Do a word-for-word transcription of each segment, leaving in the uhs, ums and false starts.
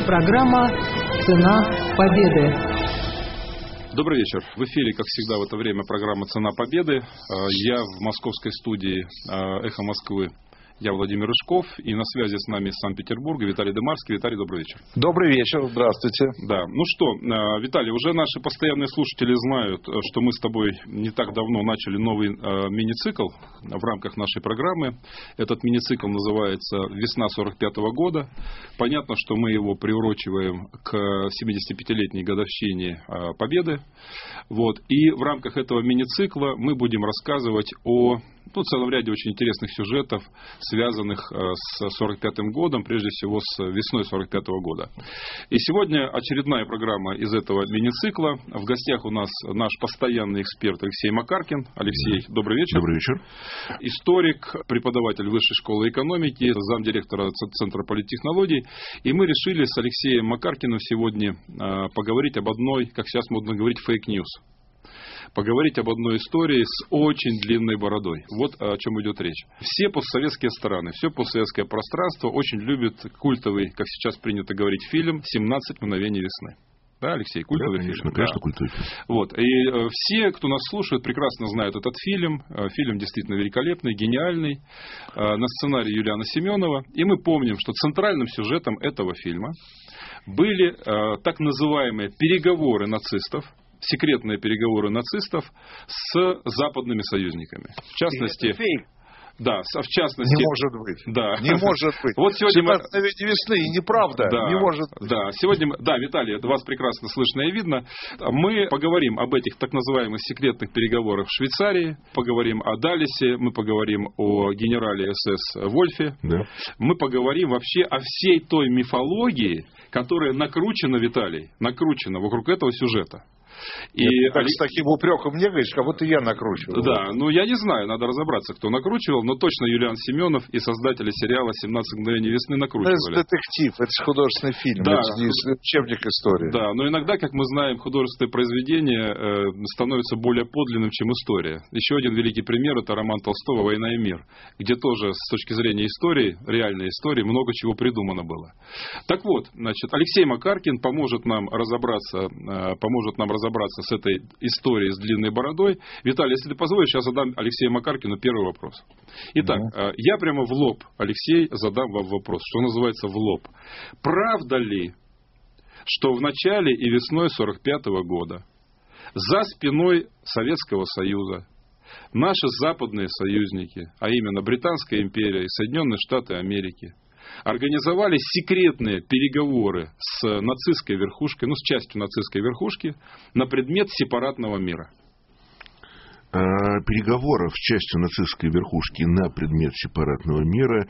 Программа «Цена победы». Добрый вечер. В эфире, как всегда, в это время программа «Цена победы». Я в московской студии «Эхо Москвы». Я Владимир Рыжков, и на связи с нами из Санкт-Петербурга Виталий Демарский. Виталий, добрый вечер. Добрый вечер, здравствуйте. Да, ну что, Виталий, уже наши постоянные слушатели знают, что мы с тобой не так давно начали новый мини-цикл в рамках нашей программы. Этот мини-цикл называется «Весна сорок пятого года». Понятно, что мы его приурочиваем к семидесятипятилетней годовщине Победы. Вот. И в рамках этого мини-цикла мы будем рассказывать о ну, целом ряде очень интересных сюжетов, связанных с сорок пятым годом, прежде всего с весной сорок пятого года. И сегодня очередная программа из этого мини-цикла. В гостях у нас наш постоянный эксперт Алексей Макаркин. Алексей, добрый вечер. Добрый вечер. Историк, преподаватель Высшей школы экономики, замдиректора Центра политтехнологий. И мы решили с Алексеем Макаркиным сегодня поговорить об одной, как сейчас модно говорить, фейк-ньюс. Поговорить об одной истории с очень длинной бородой. Вот о чем идет речь. Все постсоветские страны, все постсоветское пространство очень любят культовый, как сейчас принято говорить, фильм «семнадцать мгновений весны». Да, Алексей, культовый да, конечно, фильм. Конечно, да. культовый фильм. Вот. И э, все, кто нас слушает, прекрасно знают этот фильм. Э, фильм действительно великолепный, гениальный. Э, на сценарии Юлиана Семенова. И мы помним, что центральным сюжетом этого фильма были э, так называемые переговоры нацистов, секретные переговоры нацистов с западными союзниками. В частности... Да, в частности... Не может быть. Да. Не может быть. Вот сегодня мы... весны, неправда. Да, не может быть. Да, сегодня... Да, Виталий, вас прекрасно слышно и видно. Мы поговорим об этих так называемых секретных переговорах в Швейцарии, поговорим о Даллесе, мы поговорим о генерале СС Вольфе, да. Мы поговорим вообще о всей той мифологии, которая накручена, Виталий, накручена вокруг этого сюжета. И так, Алекс... С таким упреком мне говоришь, как будто я накручивал. Да, ну я не знаю, надо разобраться, кто накручивал, но точно Юлиан Семенов и создатели сериала «семнадцать мгновений весны» накручивали. Это детектив, это же художественный фильм, да. это не учебник истории. Да, но иногда, как мы знаем, художественные произведения э, становятся более подлинным, чем история. Еще один великий пример – это роман Толстого «Война и мир», где тоже с точки зрения истории, реальной истории, много чего придумано было. Так вот, значит, Алексей Макаркин поможет нам разобраться, э, поможет нам разобраться разобраться с этой историей с длинной бородой. Виталий, если ты позволишь, я задам Алексею Макаркину первый вопрос. Итак, mm-hmm. я прямо в лоб, Алексей, задам вам вопрос, что называется в лоб. Правда ли, что в начале и весной сорок пятого года за спиной Советского Союза наши западные союзники, а именно Британская империя и Соединенные Штаты Америки, организовали секретные переговоры с нацистской верхушкой, ну, с частью нацистской верхушки, на предмет сепаратного мира? Переговоров с частью нацистской верхушки на предмет сепаратного мира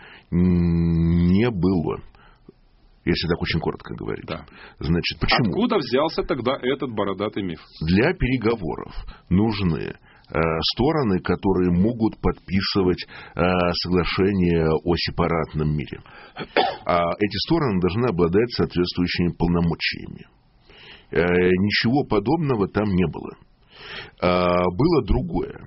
не было. Если так очень коротко говорить. Да. Значит, почему? Откуда взялся тогда этот бородатый миф? Для переговоров нужны стороны, которые могут подписывать соглашение о сепаратном мире. А эти стороны должны обладать соответствующими полномочиями. Ничего подобного там не было. Было другое.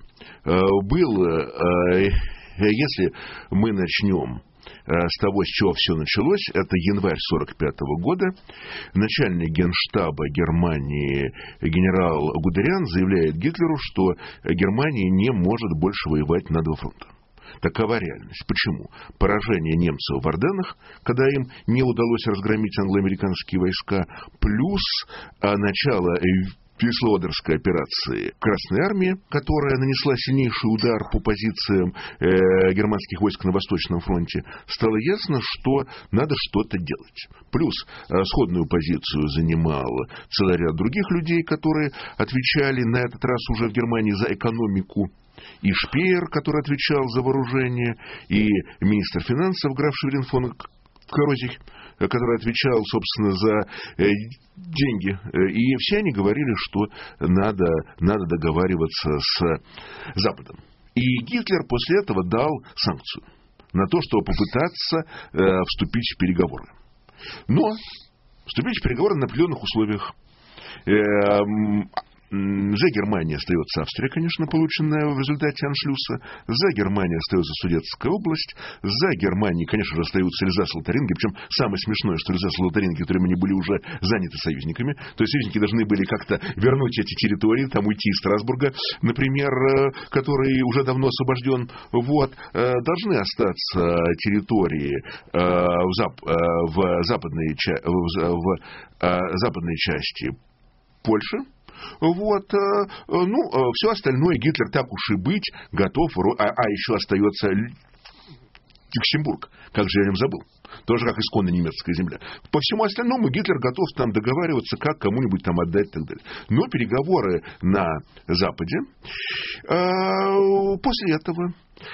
Было, если мы начнем с того, с чего все началось, это январь сорок пятого года. Начальник генштаба Германии генерал Гудериан заявляет Гитлеру, что Германия не может больше воевать на два фронта. Такова реальность. Почему? Поражение немцев в Орденах, когда им не удалось разгромить англо-американские войска, плюс начало Вислоодерской операции Красной Армии, которая нанесла сильнейший удар по позициям э, германских войск на Восточном фронте, стало ясно, что надо что-то делать. Плюс э, сходную позицию занимал целый ряд других людей, которые отвечали на этот раз уже в Германии за экономику. И Шпеер, который отвечал за вооружение, и министр финансов граф Шверин фон Крозих, который отвечал, собственно, за э, деньги. И все они говорили, что надо, надо договариваться с Западом. И Гитлер после этого дал санкцию на то, чтобы попытаться э, вступить в переговоры. Но вступить в переговоры на определенных условиях. Э, За Германией остается Австрия, конечно, полученная в результате аншлюса. За Германией остается Судетская область. За Германией, конечно же, остаются Эльзас и Лотарингия. Причем самое смешное, что Эльзас и Лотарингия, которыми они были уже заняты союзниками. То есть союзники должны были как-то вернуть эти территории, там уйти из Страсбурга, например, который уже давно освобожден. Вот. Должны остаться территории в, зап... в, западной... в западной части Польши. Вот, ну, все остальное Гитлер, так уж и быть, готов, а, а еще остается Люксембург, как же я о нем забыл, тоже как исконно немецкая земля. По всему остальному Гитлер готов там договариваться, как кому-нибудь там отдать и так далее. Но переговоры на Западе, после этого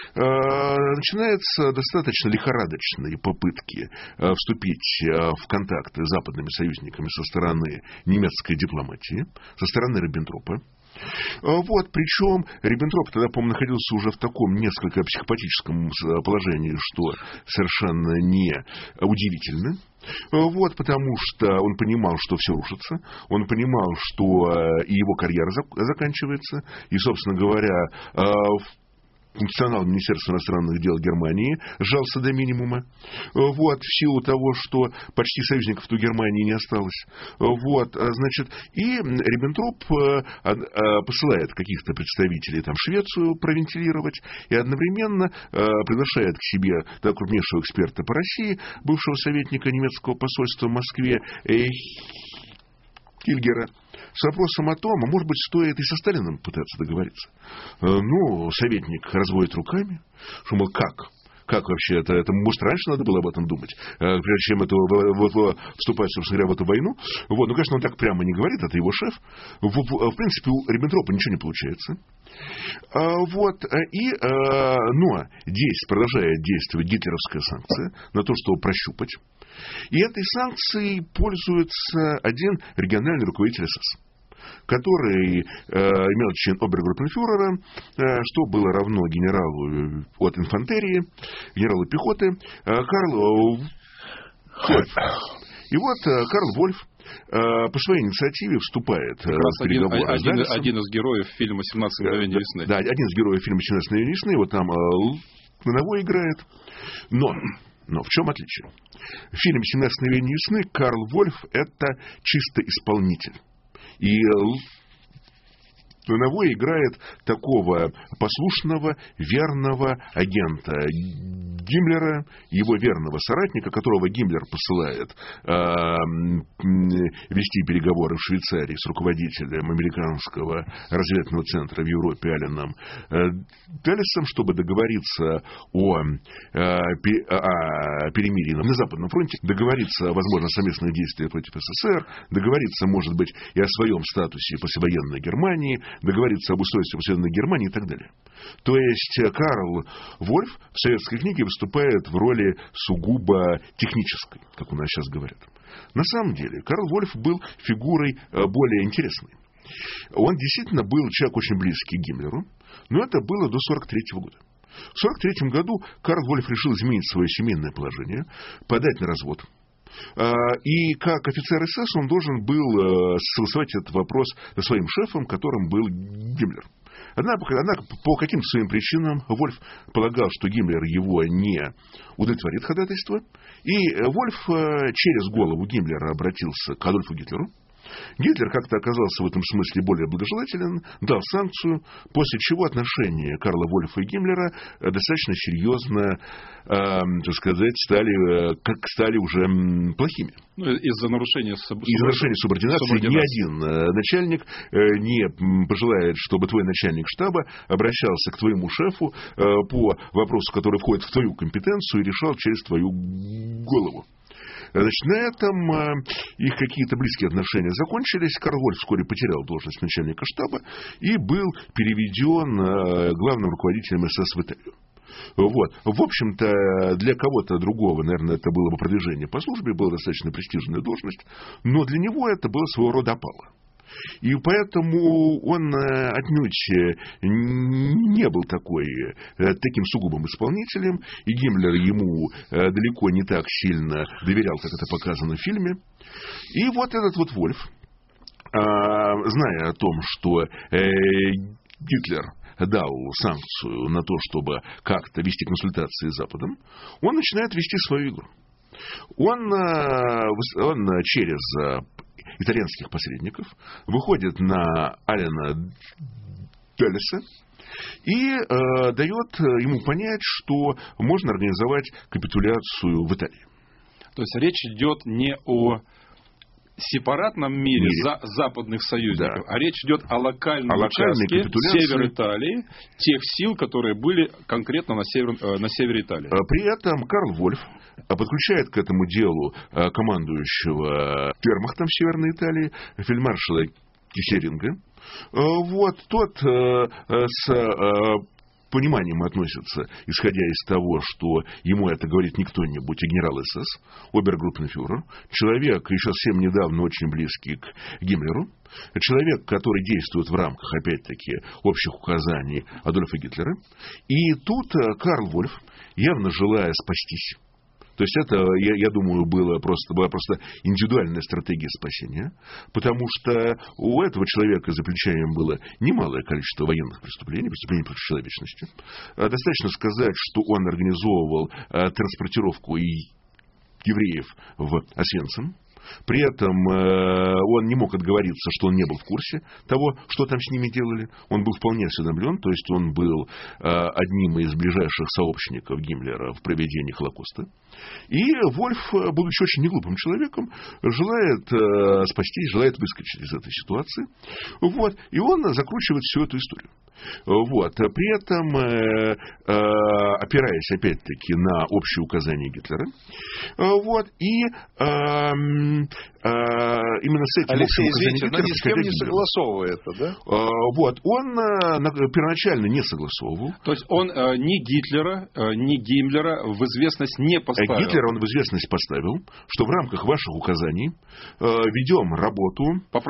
начинаются достаточно лихорадочные попытки вступить в контакты с западными союзниками со стороны немецкой дипломатии, со стороны Риббентропа. Вот, причем Риббентроп тогда, по-моему, находился уже в таком несколько психопатическом положении, что совершенно не удивительно. Вот, потому что он понимал, что все рушится, он понимал, что и его карьера заканчивается, и, собственно говоря, функционал Министерства иностранных дел Германии сжался до минимума. Вот, в силу того, что почти союзников у Германии не осталось. Вот, значит, и Риббентроп посылает каких-то представителей там, в Швецию провентилировать и одновременно приглашает к себе крупнейшего эксперта по России, бывшего советника немецкого посольства в Москве Хильгера, с вопросом о том, а может быть, стоит и со Сталиным пытаться договориться. Ну, советник разводит руками, что, мол, как? Как вообще это? Это, может, раньше надо было об этом думать, прежде чем это, вот, вступать, собственно говоря, в эту войну. Вот. Ну, конечно, он так прямо не говорит, это его шеф. В, в, в принципе, у Риббентропа ничего не получается. Вот. И, но действие, продолжает действовать гитлеровская санкция на то, чтобы прощупать. И этой санкцией пользуется один региональный руководитель СС, который э, имел чин обергруппенфюрера, э, что было равно генералу от инфантерии, генералу пехоты, э, Карл Вольф. И вот э, Карл Вольф э, по своей инициативе вступает э, в переговоры один, с Даллесом. Один из героев фильма «семнадцать мгновений весны». Да, один из героев фильма «семнадцать мгновений весны». Вот там э, Лановой играет. Но... Но в чем отличие? В фильме «семнадцать мгновений весны» Карл Вольф – это чисто исполнитель. И Лановой играет такого послушного, верного агента Гиммлера, его верного соратника, которого Гиммлер посылает э, вести переговоры в Швейцарии с руководителем американского разведывательного центра в Европе Алленом э, Даллесом, чтобы договориться о, э, пе, о перемирии на Западном фронте, договориться о возможно совместных действиях против СССР, договориться, может быть, и о своем статусе послевоенной Германии, договориться об устройстве послевоенной Германии и так далее. То есть Карл Вольф в советской книге выступает в роли сугубо технической, как у нас сейчас говорят. На самом деле Карл Вольф был фигурой более интересной. Он действительно был человек очень близкий к Гиммлеру, но это было до сорок третьего года. В сорок третьем году Карл Вольф решил изменить свое семейное положение, подать на развод. И как офицер СС он должен был согласовать этот вопрос со своим шефом, которым был Гиммлер. Однако, однако по каким-то своим причинам Вольф полагал, что Гиммлер его не удовлетворит ходатайство, и Вольф через голову Гиммлера обратился к Адольфу Гитлеру. Гитлер как-то оказался в этом смысле более благожелателен, дал санкцию, после чего отношения Карла Вольфа и Гиммлера достаточно серьезно, э, так сказать, стали, как стали уже плохими. Ну, из-за нарушения, суб... из-за нарушения субординации, субординации ни один начальник не пожелает, чтобы твой начальник штаба обращался к твоему шефу по вопросу, который входит в твою компетенцию, и решал через твою голову. Значит, на этом э, их какие-то близкие отношения закончились. Карл Вольф вскоре потерял должность начальника штаба и был переведен э, главным руководителем СС в Италию. Вот. В общем-то, для кого-то другого, наверное, это было бы продвижение по службе, была достаточно престижная должность, но для него это было своего рода опала. И поэтому он отнюдь не был такой, таким сугубым исполнителем, и Гиммлер ему далеко не так сильно доверял, как это показано в фильме. И вот этот вот Вольф зная о том, что э, Гитлер дал санкцию на то, чтобы как-то вести консультации с Западом, он начинает вести свою игру. Он, он через итальянских посредников выходит на Алена Делеса и э, дает ему понять, что можно организовать капитуляцию в Италии. То есть речь идет не о сепаратном мире, мире. За, западных союзников, да. а речь идет о локальном о участке север Италии, тех сил, которые были конкретно на, север, на севере Италии. При этом Карл Вольф подключает к этому делу командующего вермахтом в Северной Италии, фельдмаршала Киссеринга. Вот, тот с пониманием относится, исходя из того, что ему это говорит не кто-нибудь, а генерал СС, обергруппенфюрер, человек еще совсем недавно очень близкий к Гиммлеру, человек, который действует в рамках, опять-таки, общих указаний Адольфа Гитлера. И тут Карл Вольф, явно желая спастись, то есть это, я, я думаю, было просто, была просто индивидуальная стратегия спасения, потому что у этого человека за плечами было немалое количество военных преступлений, преступлений против человечности. Достаточно сказать, что он организовывал транспортировку евреев в Освенцим. При этом э, он не мог отговориться, что он не был в курсе того, что там с ними делали. Он был вполне осведомлен, то есть он был э, одним из ближайших сообщников Гиммлера в проведении Холокоста. И Вольф, будучи очень неглупым человеком, желает э, спастись, желает выскочить из этой ситуации. Вот. И он закручивает всю эту историю. Вот. При этом, э, э, опираясь опять-таки на общие указания Гитлера, э, вот, и э, э, именно с этим Алексей, общим извините, но ни с кем не согласовывая это, да? Э, вот. Он э, первоначально не согласовывал. То есть он э, ни Гитлера, э, ни Гиммлера в известность не поставил. Гитлера он в известность поставил, что в рамках ваших указаний э, ведем работу,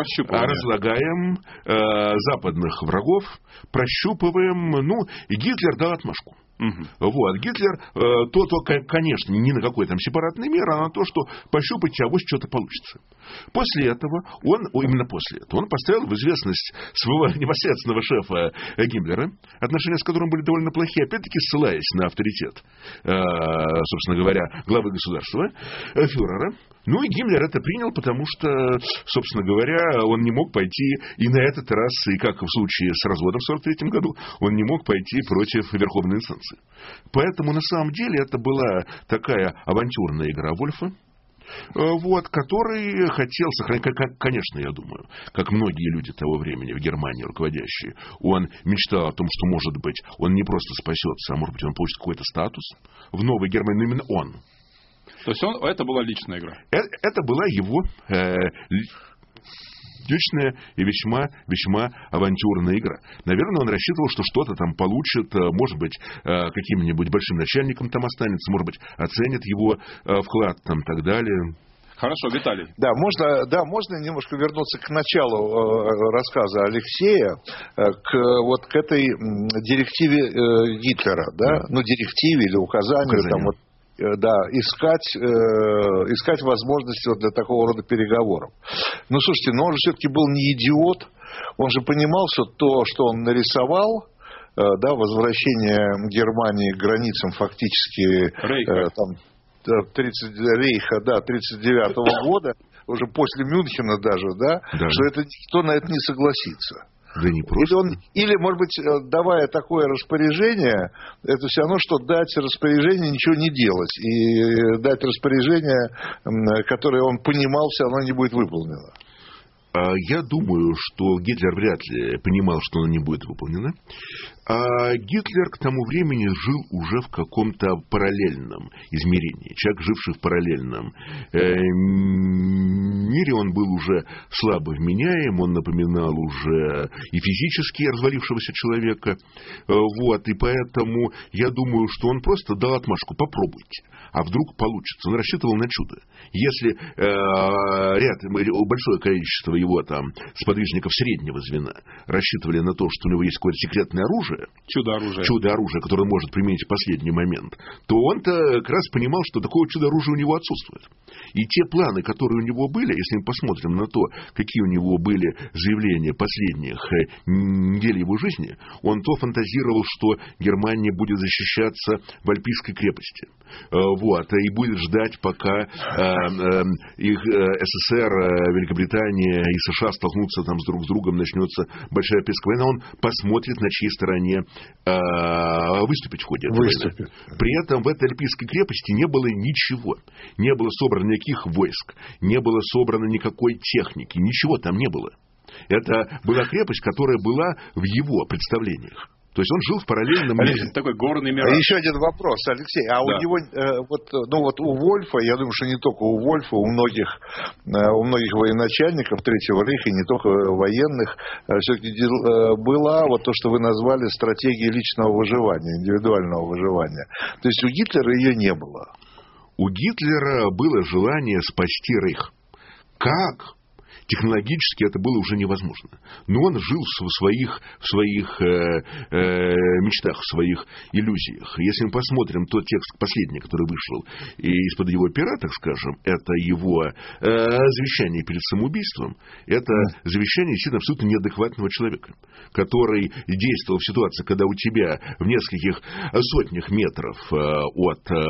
разлагаем э, западных врагов, прощупываем, ну, и Гитлер дал отмашку. Угу. Вот. Гитлер, э, то, то, конечно, не на какой там сепаратный мир, а на то, что пощупать, авось что-то получится. После этого он, именно после этого, он поставил в известность своего непосредственного шефа Гиммлера, отношения с которым были довольно плохие, опять-таки ссылаясь на авторитет, э, собственно говоря, главы государства, э, фюрера. Ну и Гиммлер это принял, потому что, собственно говоря, он не мог пойти и на этот раз, и как в случае с разводом в сорок третьем году, он не мог пойти против верховной инстанции. Поэтому на самом деле это была такая авантюрная игра Вольфа, вот, который хотел сохранить, конечно, я думаю, как многие люди того времени в Германии руководящие, он мечтал о том, что, может быть, он не просто спасется, а может быть, он получит какой-то статус в новой Германии, но именно он. То есть он, это была личная игра? Это, это была его э, личная и весьма, весьма авантюрная игра. Наверное, он рассчитывал, что что-то там получит, может быть, э, каким-нибудь большим начальником там останется, может быть, оценит его э, вклад там и так далее. Хорошо, Виталий. Да, можно, да, можно немножко вернуться к началу э, рассказа Алексея, э, к вот к этой директиве э, Гитлера, да? Да, ну директиве или указанию, указанию. Там вот. Да, искать, э, искать возможности вот для такого рода переговоров. Ну, слушайте, но он же все-таки был не идиот. Он же понимал, что то, что он нарисовал, э, да, возвращение Германии к границам фактически э, там, тридцать, Рейха, да, тридцать девятого года, уже после Мюнхена даже, да, да, что это никто на это не согласится. Да не просто. Или, он, или, может быть, давая такое распоряжение, это все равно, что дать распоряжение ничего не делать. И дать распоряжение, которое он понимал, все равно не будет выполнено. Я думаю, что Гитлер вряд ли понимал, что оно не будет выполнено. А Гитлер к тому времени жил уже в каком-то параллельном измерении. Человек, живший в параллельном э, мире, он был уже слабо вменяем, он напоминал уже и физически развалившегося человека. Вот, и поэтому я думаю, что он просто дал отмашку: попробуйте, а вдруг получится. Он рассчитывал на чудо. Если э, ряд, большое количество его там сподвижников среднего звена рассчитывали на то, что у него есть какое-то секретное оружие, Чудо-оружие. Чудо-оружие, которое он может применить в последний момент, то он-то как раз понимал, что такого чудо-оружия у него отсутствует. И те планы, которые у него были, если мы посмотрим на то, какие у него были заявления последних недель его жизни, он то фантазировал, что Германия будет защищаться в Альпийской крепости. Вот, и будет ждать, пока э, э, их СССР, Великобритания и США столкнутся там с друг с другом, начнется большая Альпийская война, он посмотрит, на чьей стороне э, выступить в ходе этой войны. При этом в этой Альпийской крепости не было ничего. Не было собрано никаких войск, не было собрано никакой техники, ничего там не было. Это была крепость, которая была в его представлениях. То есть он жил в параллельном мире. Такой горный мираж. А еще один вопрос, Алексей. А да. у него, э, вот, ну вот у Вольфа, я думаю, что не только у Вольфа, у многих, э, у многих военачальников Третьего Рейха, не только военных, э, все-таки э, была вот то, что вы назвали стратегией личного выживания, индивидуального выживания. То есть у Гитлера ее не было. У Гитлера было желание спасти Рейх. Как? Технологически это было уже невозможно. Но он жил в своих, в своих э, э, мечтах, в своих иллюзиях. Если мы посмотрим тот текст последний, который вышел из-под его пера, так скажем, это его э, завещание перед самоубийством, это завещание действительно абсолютно неадекватного человека, который действовал в ситуации, когда у тебя в нескольких сотнях метров э, от э,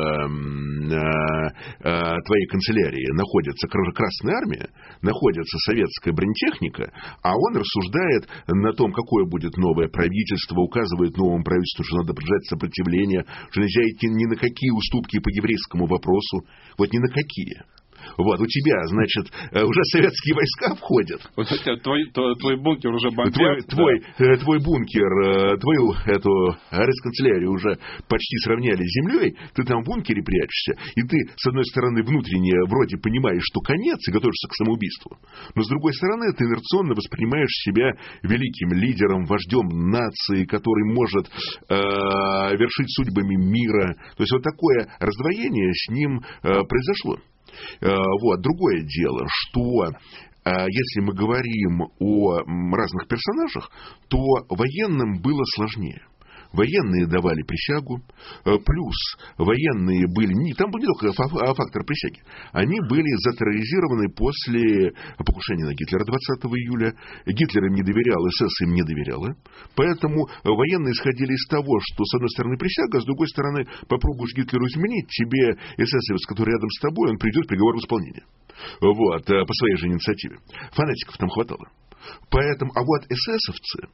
э, твоей канцелярии находится Красная Армия, находится советская бронетехника, а он рассуждает на том, какое будет новое правительство, указывает новому правительству, что надо продолжать сопротивление, что нельзя идти ни на какие уступки по еврейскому вопросу, вот ни на какие. Вот, у тебя, значит, уже советские войска входят. Вот это твой, твой бункер уже бомбят. Твой, да? твой, э, твой бункер, твою эту райсканцелярию уже почти сравняли с землей, ты там в бункере прячешься, и ты, с одной стороны, внутренне вроде понимаешь, что конец, и готовишься к самоубийству, но с другой стороны, ты инерционно воспринимаешь себя великим лидером, вождем нации, который может э, вершить судьбами мира. То есть вот такое раздвоение с ним э, произошло. Вот. Другое дело, что если мы говорим о разных персонажах, то военным было сложнее. Военные давали присягу, плюс военные были, не, там был не только фактор присяги, они были затерроризированы после покушения на Гитлера двадцатого июля. Гитлер им не доверял, СС им не доверяла, поэтому военные исходили из того, что с одной стороны присяга, а с другой стороны попробуешь Гитлеру изменить, тебе эсэсовец, который рядом с тобой, он придет приговор в исполнение. Вот, по своей же инициативе. Фанатиков там хватало. Поэтому, а вот эсэсовцы,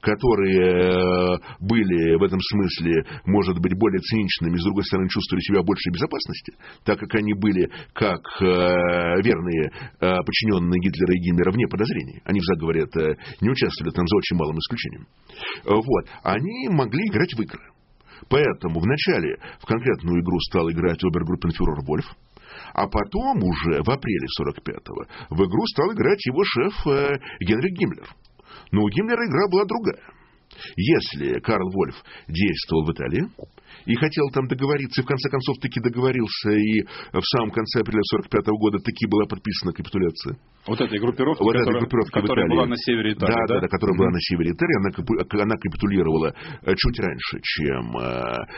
которые были в этом смысле, может быть, более циничными, с другой стороны, чувствовали себя в большей безопасности, так как они были как верные подчиненные Гитлера и Гиммлера вне подозрений. Они в заговоре это не участвовали, там за очень малым исключением. Вот. Они могли играть в игры. Поэтому вначале в конкретную игру стал играть обергруппенфюрер Вольф, а потом уже в апреле сорок пятого в игру стал играть его шеф э, Генрих Гиммлер. Но у Гиммлера игра была другая. Если Карл Вольф действовал в Италии и хотел там договориться, и в конце концов таки договорился, и в самом конце апреля сорок пятого года таки была подписана капитуляция. Вот этой группировки, вот которая, группировка которая была на севере Италии. Да, да, да, да, которая mm-hmm. была на севере Италии, она, она капитулировала чуть раньше, чем э,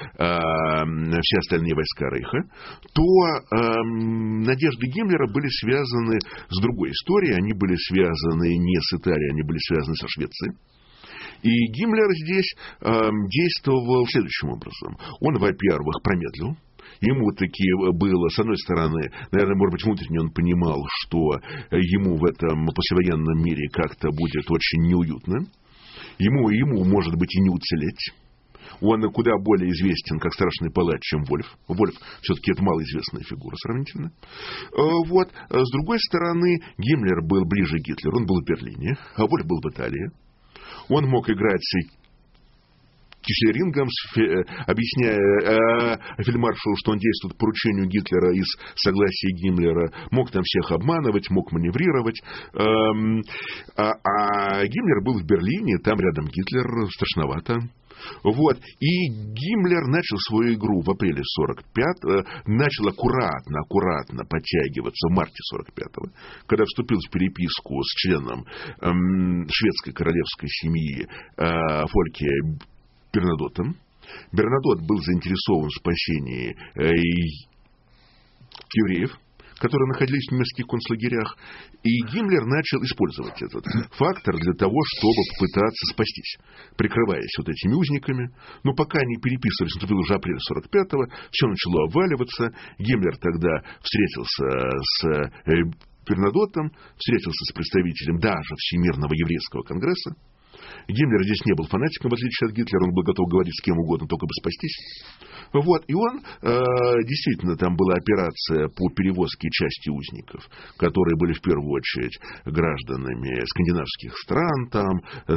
э, все остальные войска Рейха, то э, надежды Гиммлера были связаны с другой историей, они были связаны не с Италией, они были связаны со Швецией. И Гиммлер здесь э, действовал следующим образом. Он, во-первых, промедлил. Ему таки было, с одной стороны, наверное, может быть, внутренне он понимал, что ему в этом послевоенном мире как-то будет очень неуютно. Ему, ему может быть, и не уцелеть. Он куда более известен как страшный палач, чем Вольф. Вольф все-таки это малоизвестная фигура сравнительно. Вот. С другой стороны, Гиммлер был ближе к Гитлеру, он был в Берлине, а Вольф был в Италии. Он мог играть с Кишлерингом, объясняя э, фельдмаршалу, что он действует по поручению Гитлера из согласия Гиммлера. Мог там всех обманывать, мог маневрировать. Эм, а, а Гиммлер был в Берлине, там рядом Гитлер, страшновато. Вот. И Гиммлер начал свою игру в апреле сорок пятого, начал аккуратно, аккуратно подтягиваться в марте сорок пятого, когда вступил в переписку с членом эм, шведской королевской семьи э, Фольке Бернадоттом. Бернадотт был заинтересован в спасении э, евреев, которые находились в немецких концлагерях. И Гиммлер начал использовать этот фактор для того, чтобы попытаться спастись, прикрываясь вот этими узниками. Но пока они переписывались, это был уже апрель сорок пятого, все начало обваливаться. Гиммлер тогда встретился с Бернадоттом, встретился с представителем даже Всемирного еврейского конгресса. Гиммлер здесь не был фанатиком, в отличие от Гитлера, он был готов говорить с кем угодно, только бы спастись. Вот, и он, э, действительно, там была операция по перевозке части узников, которые были в первую очередь гражданами скандинавских стран, там, э,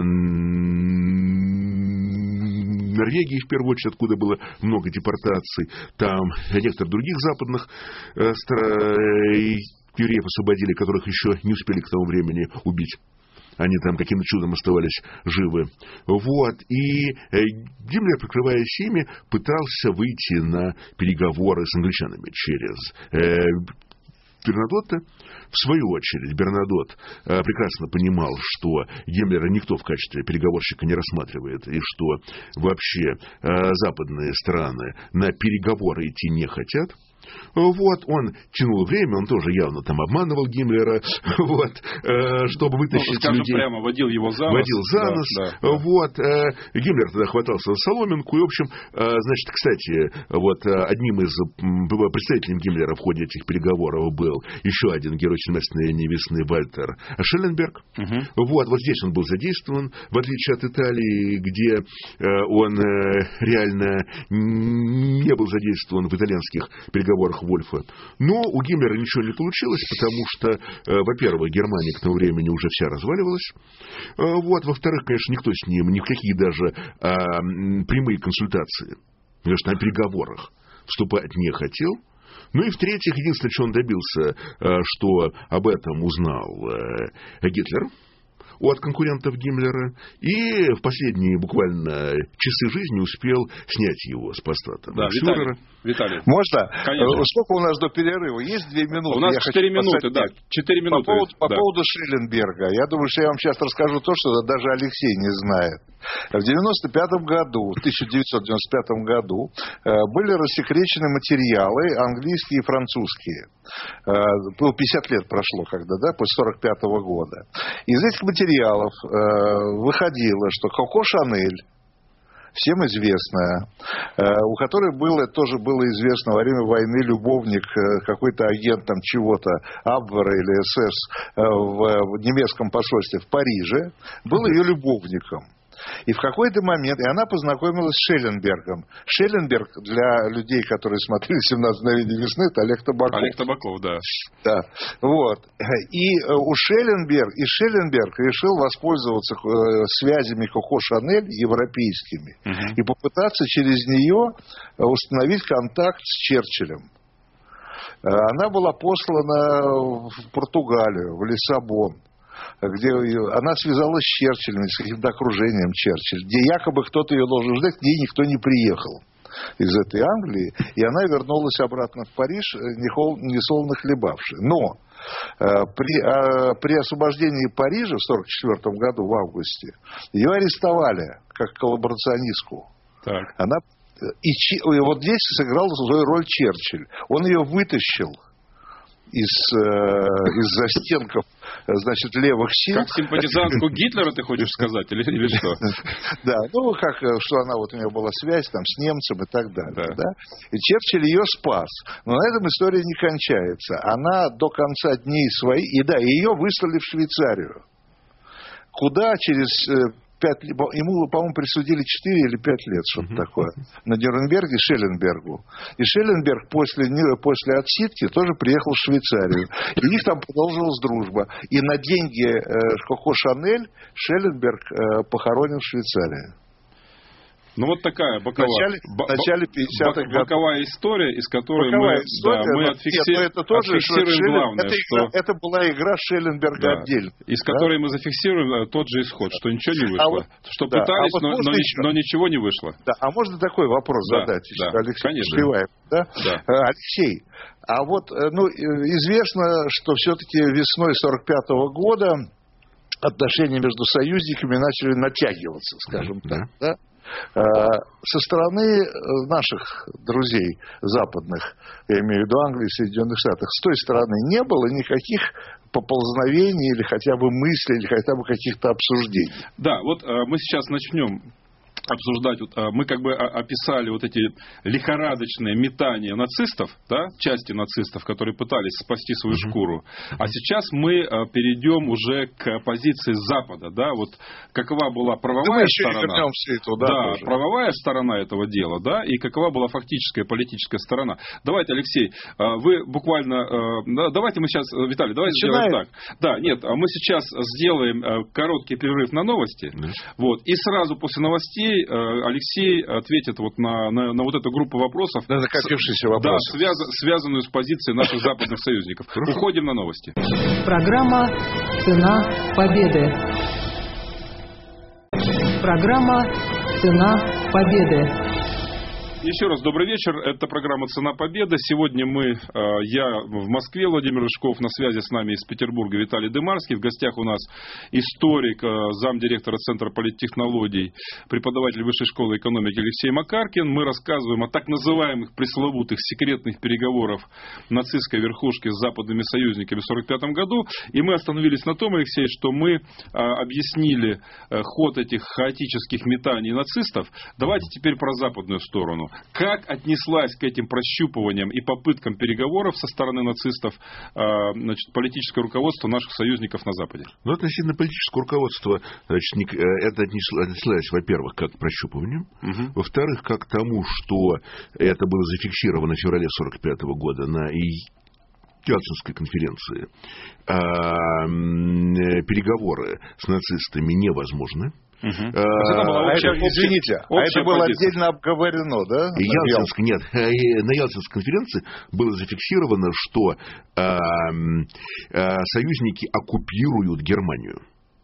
Норвегии, в первую очередь, откуда было много депортаций, там, некоторых других западных э, стран, э, евреев освободили, которых еще не успели к тому времени убить. Они там каким-то чудом оставались живы. Вот. И Гиммлер, прикрываясь ими, пытался выйти на переговоры с англичанами через э, Бернадотта. В свою очередь, Бернадотт э, прекрасно понимал, что Гиммлера никто в качестве переговорщика не рассматривает, и что вообще э, западные страны на переговоры идти не хотят. Вот, он тянул время, он тоже явно там обманывал Гиммлера, вот, э, чтобы вытащить ну, людей. Прямо водил его за нос. Водил за да, нос, да, да. вот. Э, Гиммлер тогда хватался за соломинку, и, в общем, э, значит, кстати, вот, одним из представителей Гиммлера в ходе этих переговоров был еще один герой семнадцатой весны Вальтер Шелленберг. Угу. Вот, вот здесь он был задействован, в отличие от Италии, где э, он э, реально не был задействован в итальянских переговорах Вольфа. Но у Гиммлера ничего не получилось, потому что, э, во-первых, Германия к тому времени уже вся разваливалась. Э, вот, во-вторых, конечно, никто с ним, ни в какие даже э, прямые консультации, конечно, на переговорах вступать не хотел. Ну и в-третьих, единственное, что он добился, э, что об этом узнал э, Гитлер от конкурентов Гиммлера, и в последние буквально часы жизни успел снять его с поста там, да, Виталий, Виталий. Можно? Конечно. Сколько у нас до перерыва? Есть две минуты? У нас я четыре минуты, да. четыре минуты. По поводу, по да. поводу Шелленберга. Я думаю, что я вам сейчас расскажу то, что даже Алексей не знает. В девяносто пятом году, в тысяча девятьсот девяносто пятом году были рассекречены материалы английские и французские. Было пятьдесят лет прошло, когда, да, после сорок пятого года. Из этих материалов выходило, что Коко Шанель, всем известная, у которой было, тоже было известно во время войны любовник, какой-то агент там чего-то, Абвера или СС в немецком посольстве в Париже, был ее любовником. И в какой-то момент, и она познакомилась с Шелленбергом. Шелленберг, для людей, которые смотрели «семнадцать мгновений весны», это Олег Табаков. Олег Табаков, да. Да. Вот. И у Шелленберг, и Шелленберг решил воспользоваться связями Коко Шанель европейскими угу. и попытаться через нее установить контакт с Черчиллем. Она была послана в Португалию, в Лиссабон, где она связалась с Черчиллем, с каким-то окружением Черчилля, где якобы кто-то ее должен ждать, к ней никто не приехал из этой Англии, и она вернулась обратно в Париж, несолоно хлебавши. Но при, при освобождении Парижа в сорок четвёртом году, в августе, ее арестовали как коллаборационистку. Так. Она, и, и вот здесь сыграл свою роль Черчилль. Он ее вытащил из, из застенков, значит, левых сил. Как симпатизантку Гитлера, ты хочешь сказать, или, или что? Да, ну, как, что она, вот у нее была связь там с немцем и так далее, да. да? И Черчилль ее спас. Но на этом история не кончается. Она до конца дней своих, и да, ее выслали в Швейцарию. Куда через пять, ему, по-моему, присудили четыре или пять лет, что-то mm-hmm. такое, на Нюрнберге Шелленбергу. И Шелленберг после, после отсидки тоже приехал в Швейцарию. И у них там продолжилась дружба. И на деньги э, Коко Шанель Шелленберг э, похоронен в Швейцарии. Ну, вот такая боковая, в начале, бо, начале пятидесятых годов. Боковая история, из которой боковая мы, история, да, мы но, отфикси... нет, это тоже, отфиксируем Шеллен... главное, это, что... игра, это была игра Шелленберга да, отдельно. Из да? которой мы зафиксируем тот же исход, что ничего не вышло. А вот, что да, пытались, а вот но, но, еще... но ничего не вышло. Да, а можно такой вопрос да, задать? Да, Алексей, конечно. Успеваем, да? Да. Алексей, а вот ну, известно, что все-таки весной сорок пятого года отношения между союзниками начали натягиваться, скажем да. так, да? Со стороны наших друзей западных, я имею в виду Англии и Соединенных Штатах, с той стороны не было никаких поползновений или хотя бы мыслей, или хотя бы каких-то обсуждений. Да, вот мы сейчас начнем обсуждать, вот, мы как бы описали вот эти лихорадочные метания нацистов, да, части нацистов, которые пытались спасти свою uh-huh. шкуру. А сейчас мы перейдем уже к позиции Запада, да, вот какова была правовая да сторона, туда да, тоже. правовая сторона этого дела, да, и какова была фактическая политическая сторона. Давайте, Алексей, вы буквально, давайте мы сейчас, Виталий, давайте сделаем так. Да, нет, мы сейчас сделаем короткий перерыв на новости, uh-huh. вот, и сразу после новостей Алексей ответит вот на, на, на вот эту группу вопросов, на накопившиеся вопросы, да, связ, связанную с позицией наших западных союзников. Уходим на новости. Программа «Цена победы». Программа «Цена победы». Еще раз добрый вечер. Это программа «Цена победы». Сегодня мы, я в Москве, Владимир Рыжков, на связи с нами из Петербурга Виталий Дымарский. В гостях у нас историк, замдиректора Центра политтехнологий, преподаватель Высшей школы экономики Алексей Макаркин. Мы рассказываем о так называемых пресловутых секретных переговорах нацистской верхушки с западными союзниками в сорок пятом году. И мы остановились на том, Алексей, что мы объяснили ход этих хаотических метаний нацистов. Давайте теперь про западную сторону. Как отнеслась к этим прощупываниям и попыткам переговоров со стороны нацистов значит, политическое руководство наших союзников на Западе? Ну, относительно политического руководства, значит, это отнеслось, во-первых, как к прощупыванию, угу. во-вторых, как к тому, что это было зафиксировано в феврале сорок пятого года на Ялтинской конференции. А, переговоры с нацистами невозможны. Угу. А, а это, извините, а это было позиция. Отдельно обговорено, да? И Ялтинск, нет, на Ялтинской конференции было зафиксировано, что а, а, союзники оккупируют Германию.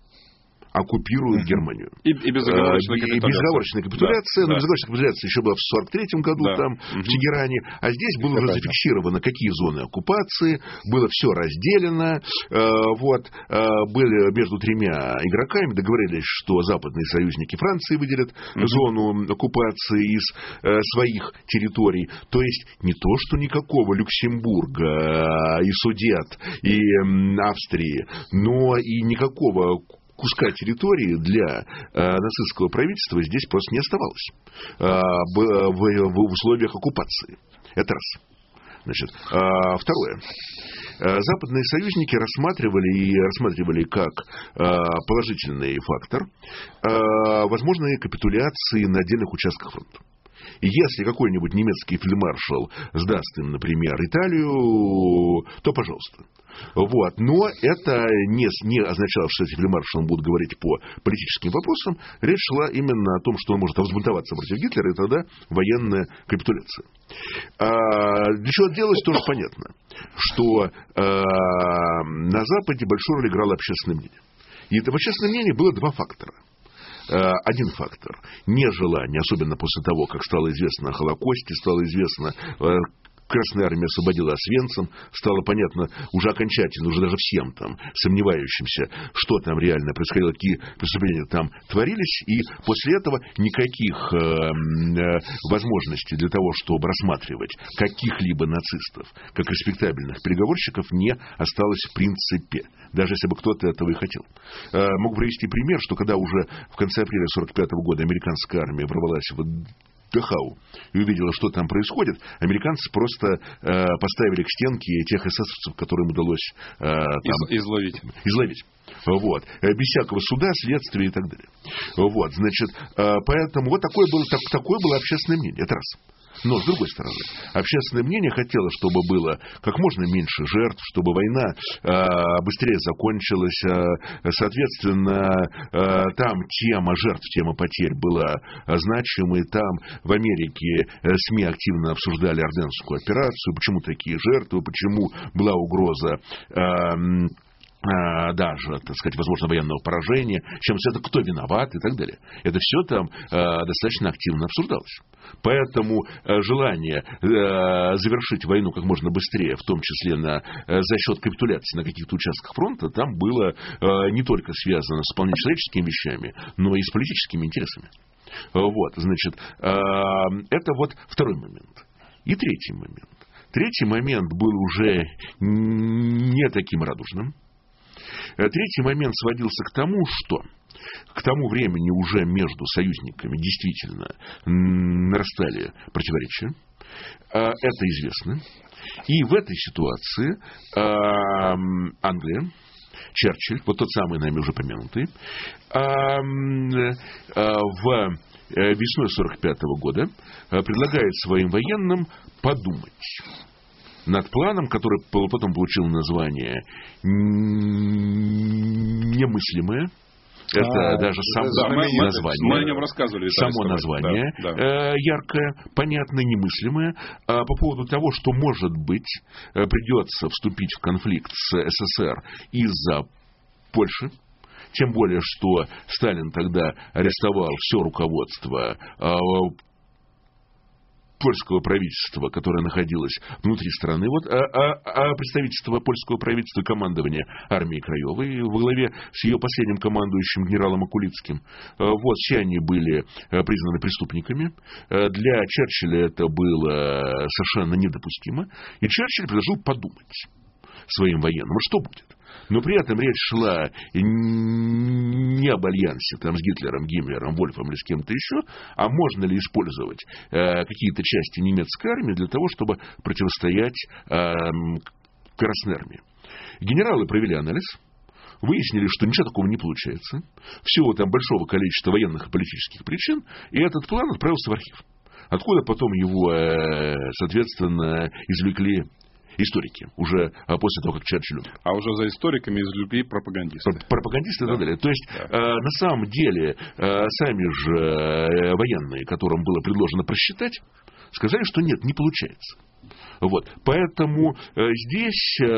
оккупируют uh-huh. Германию. И, и безоговорочная капитуляция. И безоговорочная капитуляция. Да, но да. безоговорочная капитуляция еще была в сорок третьем году да. там, uh-huh. в Тегеране. А здесь было уже зафиксировано, какие зоны оккупации. Было все разделено. Вот. Были между тремя игроками. Договорились, что западные союзники Франции выделят uh-huh. зону оккупации из своих территорий. То есть не то, что никакого Люксембурга и Судет, и Австрии, но и никакого куска территории для э, нацистского правительства здесь просто не оставалось э, в, в, в условиях оккупации. Это раз. Значит, э, второе. Э, западные союзники рассматривали и рассматривали как э, положительный фактор э, возможные капитуляции на отдельных участках фронта. И если какой-нибудь немецкий фельдмаршал сдаст им, например, Италию, то пожалуйста. Вот. Но это не, не означало, что эти фельдмаршалы будут говорить по политическим вопросам. Речь шла именно о том, что он может взбунтоваться против Гитлера, и тогда военная капитуляция. А для чего это делалось, тоже понятно. Что а, на Западе большую роль играло общественное мнение. И это общественное мнение было два фактора. Один фактор – нежелание, особенно после того, как стало известно о Холокосте, стало известно, Красная Армия освободила Освенцим, стало понятно уже окончательно, уже даже всем там сомневающимся, что там реально происходило, какие преступления там творились, и после этого никаких э, возможностей для того, чтобы рассматривать каких-либо нацистов как респектабельных переговорщиков, не осталось в принципе, даже если бы кто-то этого и хотел. Э, могу привести пример, что когда уже в конце апреля сорок пятого года американская армия ворвалась в Дахау и увидела, что там происходит, американцы просто э, поставили к стенке тех эсэсовцев, которым удалось э, там, изловить. изловить. Вот. Без всякого суда, следствия и так далее. Вот. Значит, э, поэтому вот такое было, так, такое было общественное мнение. Это раз. Но, с другой стороны, общественное мнение хотело, чтобы было как можно меньше жертв, чтобы война э, быстрее закончилась. Э, соответственно, э, там тема жертв, тема потерь была значимой. Там в Америке э, СМИ активно обсуждали Орденскую операцию. Почему такие жертвы, почему была угроза... Э, даже, так сказать, возможно, военного поражения, чем это кто виноват и так далее. Это все там э, достаточно активно обсуждалось. Поэтому э, желание э, завершить войну как можно быстрее, в том числе на, э, за счет капитуляции на каких-то участках фронта, там было э, не только связано с вполне человеческими вещами, но и с политическими интересами. Вот, значит, э, это вот второй момент. И третий момент. Третий момент был уже не таким радужным. Третий момент сводился к тому, что к тому времени уже между союзниками действительно нарастали противоречия. Это известно. И в этой ситуации Англия, Черчилль, вот тот самый нами уже помянутый, в весной сорок пятого года предлагает своим военным подумать над планом, который потом получил название «Немыслимое». Это а, даже само да, название. Мы о нем рассказывали. Само название да, да. Э, яркое, понятное, немыслимое. А по поводу того, что, может быть, придется вступить в конфликт с СССР из-за Польши. Тем более, что Сталин тогда арестовал все руководство э, польского правительства, которое находилось внутри страны, вот, а, а, а представительство польского правительства, командование армии Краевой во главе с ее последним командующим генералом Акулицким, вот, все они были признаны преступниками. Для Черчилля это было совершенно недопустимо, и Черчилль предложил подумать своим военным, что будет. Но при этом речь шла не об альянсе там, с Гитлером, Гиммлером, Вольфом или с кем-то еще, а можно ли использовать э, какие-то части немецкой армии для того, чтобы противостоять э, Красной армии. Генералы провели анализ, выяснили, что ничего такого не получается, всего там большого количества военных и политических причин, и этот план отправился в архив, откуда потом его, э, соответственно, извлекли историки, уже после того, как Черчилль умер. А уже за историками извлекли пропагандисты. Пропагандисты да. и так далее. То есть, да. э, на самом деле, э, сами же э, военные, которым было предложено просчитать, сказали, что нет, не получается. Вот. Поэтому э, здесь э,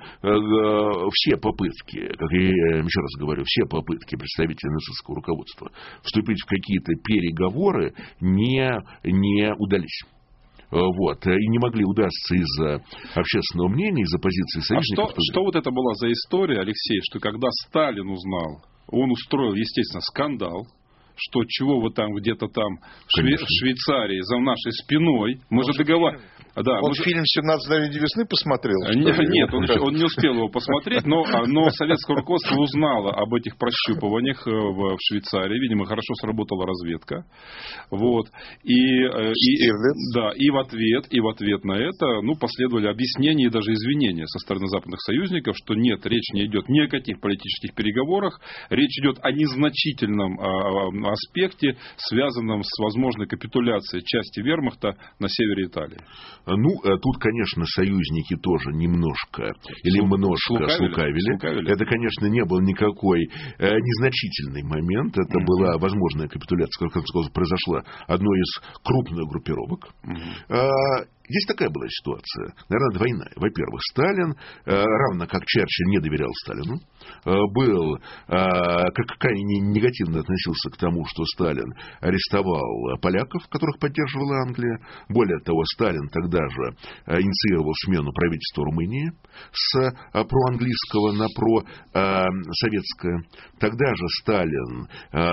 э, все попытки, как я еще раз говорю, все попытки представителей нацистского руководства вступить в какие-то переговоры не, не удались. Вот, и не могли удастся из-за общественного мнения, из-за позиции союзников. А что, что вот это была за история, Алексей, что когда Сталин узнал, он устроил, естественно, скандал, что чего вы там где-то там в, Шве- в Швейцарии за нашей спиной, мы же договаривались. Да, он же... фильм «семнадцать мгновений весны» посмотрел? Нет, нет он, он не успел его посмотреть, но, но советское руководство узнало об этих прощупываниях в, в Швейцарии. Видимо, хорошо сработала разведка. Вот. И, и, да, и, в ответ, и в ответ на это ну, последовали объяснения и даже извинения со стороны западных союзников, что нет, речь не идет ни о каких политических переговорах, речь идет о незначительном а, аспекте, связанном с возможной капитуляцией части вермахта на севере Италии. Ну, тут, конечно, союзники тоже немножко или немножко слукавили. слукавили. слукавили. Это, конечно, не был никакой э, незначительный момент. Это mm-hmm. была возможная капитуляция, как произошла одной из крупных группировок. Mm-hmm. А, здесь такая была ситуация, наверное, двойная. Во-первых, Сталин, э, равно как Черчилль не доверял Сталину, э, был, э, как крайне негативно относился к тому, что Сталин арестовал поляков, которых поддерживала Англия. Более того, Сталин тогда же инициировал смену правительства Румынии с проанглийского на просоветское. Тогда же Сталин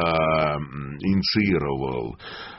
инициировал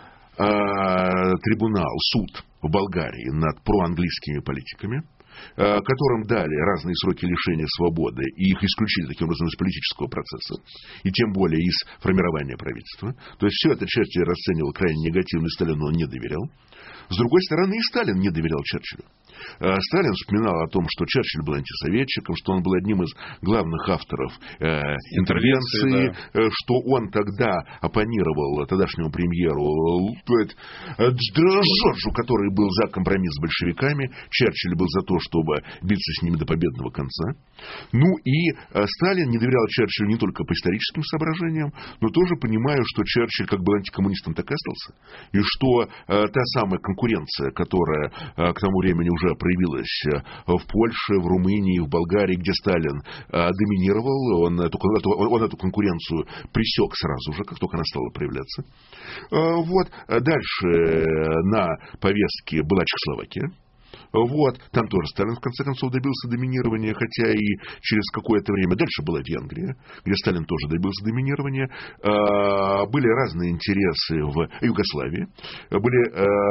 трибунал, суд в Болгарии над проанглийскими политиками, которым дали разные сроки лишения свободы и их исключили таким образом из политического процесса, и тем более из формирования правительства. То есть все это Черчилль расценивал крайне негативно, и Сталину он не доверял. С другой стороны, и Сталин не доверял Черчиллю. Сталин вспоминал о том, что Черчилль был антисоветчиком, что он был одним из главных авторов э, интервенции, да. что он тогда оппонировал тогдашнему премьеру Джорджу, который был за компромисс с большевиками. Черчилль был за то, чтобы биться с ними до победного конца. Ну и Сталин не доверял Черчиллю не только по историческим соображениям, но тоже понимая, что Черчилль как был антикоммунистом, так и остался. И что э, та самая конкуренция, которая э, к тому времени уже проявилась э, в Польше, в Румынии, в Болгарии, где Сталин э, доминировал, он эту, он, он эту конкуренцию пресек сразу же, как только она стала проявляться. Э, вот. Дальше на повестке была Чехословакия. Вот, там тоже Сталин в конце концов добился доминирования, хотя и через какое-то время. Дальше была Венгрия, где Сталин тоже добился доминирования. Были разные интересы в Югославии, были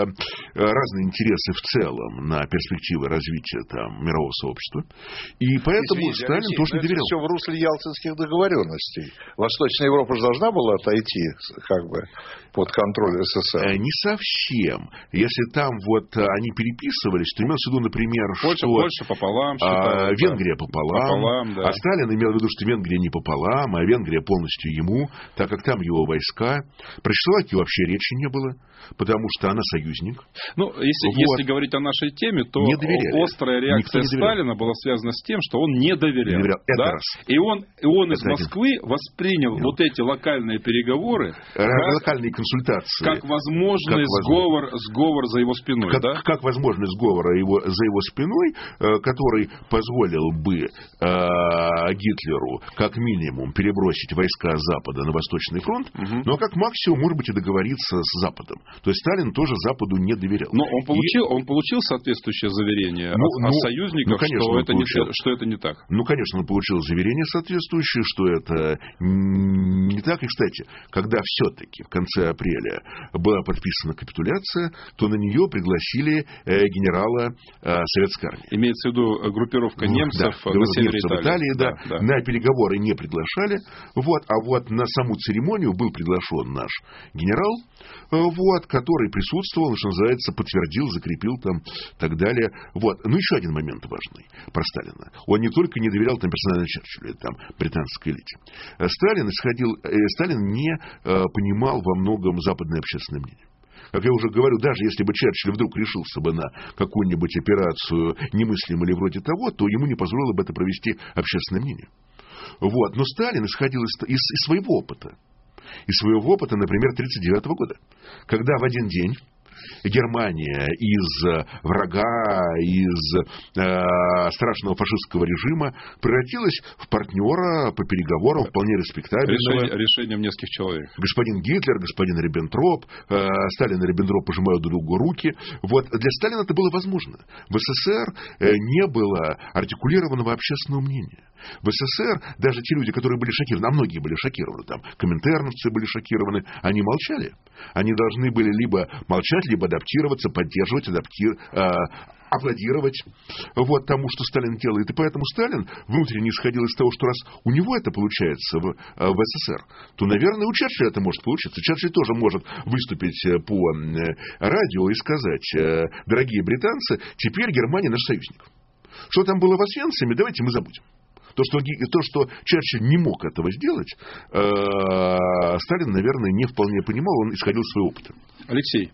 разные интересы в целом на перспективы развития там мирового сообщества. И поэтому Извините, Сталин Алексей, тоже не доверял. Это все в русле ялтинских договоренностей. Восточная Европа же должна была отойти как бы под контроль СССР. Не совсем. Если там вот они переписывались, то имелось в виду, например, Польша, что Польша пополам а, считают, Венгрия да. пополам, пополам да. А Сталин имел в виду, что Венгрия не пополам, а Венгрия полностью ему, так как там его войска. Про Чехословакию вообще речи не было, потому что она союзник. Ну, если, вот. если говорить о нашей теме, то острая реакция Сталина была связана с тем, что он не доверял. Не доверял. Это да? раз. И он, и он из Это Москвы один. воспринял Нет. вот эти локальные переговоры, как, локальные консультации, как возможный как сговор, возможно. сговор за его спиной. Как, да? как возможный сговор его, за его спиной, э, который позволил бы э, Гитлеру как минимум перебросить войска Запада на Восточный фронт, угу. но как максимум, может быть, и договориться с Западом. То есть Сталин тоже Западу не доверял. Но он получил, и... он получил соответствующее заверение ну, от, ну, от союзников, ну, конечно, что, это не, что это не так. Ну, конечно, он получил заверение соответствующее, что это не так. И, кстати, когда все-таки в конце апреля была подписана капитуляция, то на нее пригласили э, генерала э, советской армии. Имеется в виду группировка немцев да, на севере немцев Италии. Италии да, да, да. На переговоры не приглашали. Вот, а вот на саму церемонию был приглашен наш генерал, вот, который присутствовал, что называется, подтвердил, закрепил там и так далее. Вот. Ну, еще один момент важный про Сталина. Он не только не доверял там персонально Черчиллю, там, британской элите. Сталин, исходил, э, Сталин не э, понимал во многом западное общественное мнение. Как я уже говорю, даже если бы Черчилль вдруг решился бы на какую-нибудь операцию немыслимую или вроде того, то ему не позволило бы это провести общественное мнение. Вот. Но Сталин исходил из, из, из своего опыта. Из своего опыта, например, тысяча девятьсот тридцать девятого года. Когда в один день Германия из врага, из э, страшного фашистского режима превратилась в партнера по переговорам вполне респектабельного. Решение, решением нескольких человек. Господин Гитлер, господин Риббентроп, э, Сталин и Риббентроп пожимают друг другу руки. Вот. Для Сталина это было возможно. В СССР э, не было артикулированного общественного мнения. В СССР даже те люди, которые были шокированы, а многие были шокированы, там, коминтерновцы были шокированы, они молчали. Они должны были либо молчать, либо адаптироваться, поддерживать, адаптир, э, аплодировать вот тому, что Сталин делает. И поэтому Сталин внутренне исходил из того, что раз у него это получается в, в СССР, то, наверное, у Черчилля это может получиться. Черчилль тоже может выступить по радио и сказать: дорогие британцы, теперь Германия наш союзник. Что там было в Освенциме, давайте мы забудем. То, что, то, что Черчилль не мог этого сделать, э, Сталин, наверное, не вполне понимал, он исходил из своего опыта. Алексей,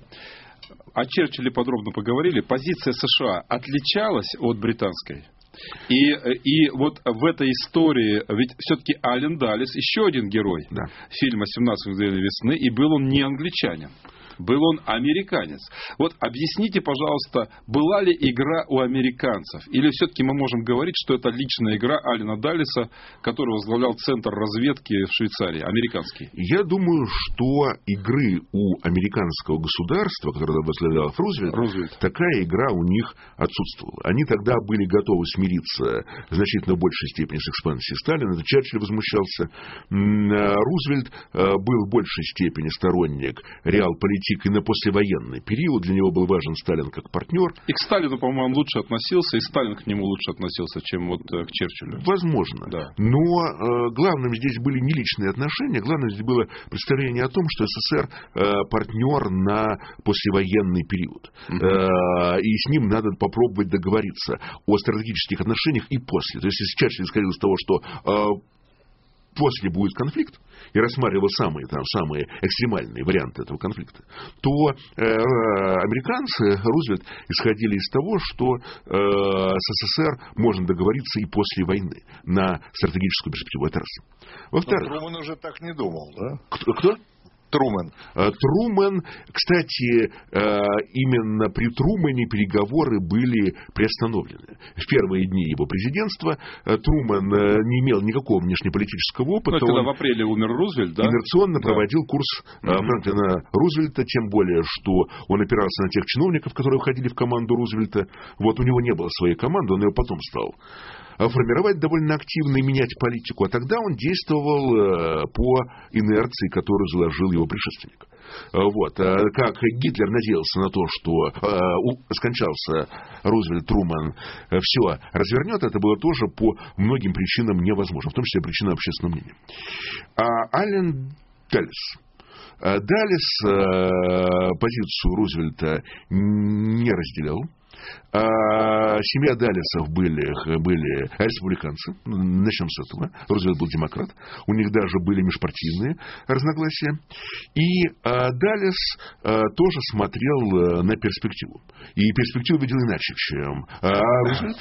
о Черчилле подробно поговорили. Позиция США отличалась от британской? И, и вот в этой истории, ведь все-таки Аллен Даллес, еще один герой да. фильма «семнадцать мгновений весны», и был он не англичанин. Был он американец. Вот объясните, пожалуйста, была ли игра у американцев? Или все-таки мы можем говорить, что это личная игра Аллена Даллеса, который возглавлял Центр разведки в Швейцарии, американский? Я думаю, что игры у американского государства, которое возглавлял Рузвельт, Рузвельт, такая игра у них отсутствовала. Они тогда были готовы смириться в значительно большей степени с экспансией Сталина. Это Черчилль возмущался. Рузвельт был в большей степени сторонник реал-политики и на послевоенный период. Для него был важен Сталин как партнер. И к Сталину, по-моему, он лучше относился, и Сталин к нему лучше относился, чем вот к Черчиллю. Возможно. Да. Но э, главным здесь были не личные отношения, главным здесь было представление о том, что СССР э, партнер на послевоенный период. Угу. Э, и с ним надо попробовать договориться о стратегических отношениях и после. То есть, если Черчилль исходил из того, что... Э, после будет конфликт, и рассматривал самые, там, самые экстремальные варианты этого конфликта, то э, американцы, Рузвельт, исходили из того, что э, с СССР можно договориться и после войны на стратегическую перспективу. Это раз. Во-вторых... Но Трумэн уже так не думал, да? Кто? кто? Трумэн. Трумэн, кстати, именно при Трумэне переговоры были приостановлены. В первые дни его президентства Трумэн не имел никакого внешнеполитического опыта. Ну, когда он в апреле умер Рузвельт, да? Инерционно да. проводил курс mm-hmm. Франклина Рузвельта, тем более, что он опирался на тех чиновников, которые входили в команду Рузвельта. Вот у него не было своей команды, он ее потом стал формировать довольно активно и менять политику. А тогда он действовал по инерции, которую заложил его предшественник. Вот. Как Гитлер надеялся на то, что скончался Рузвельт, Трумэн, все развернет, это было тоже по многим причинам невозможно, в том числе причинам общественного мнения. А Аллен Даллес. Даллес позицию Рузвельта не разделял. А семья Даллесов были, были республиканцы, начнем с этого. Рузвельт был демократ, у них даже были межпартийные разногласия. И а, Даллес а, тоже смотрел на перспективу. И перспективу видел иначе, чем а, Рузвельт.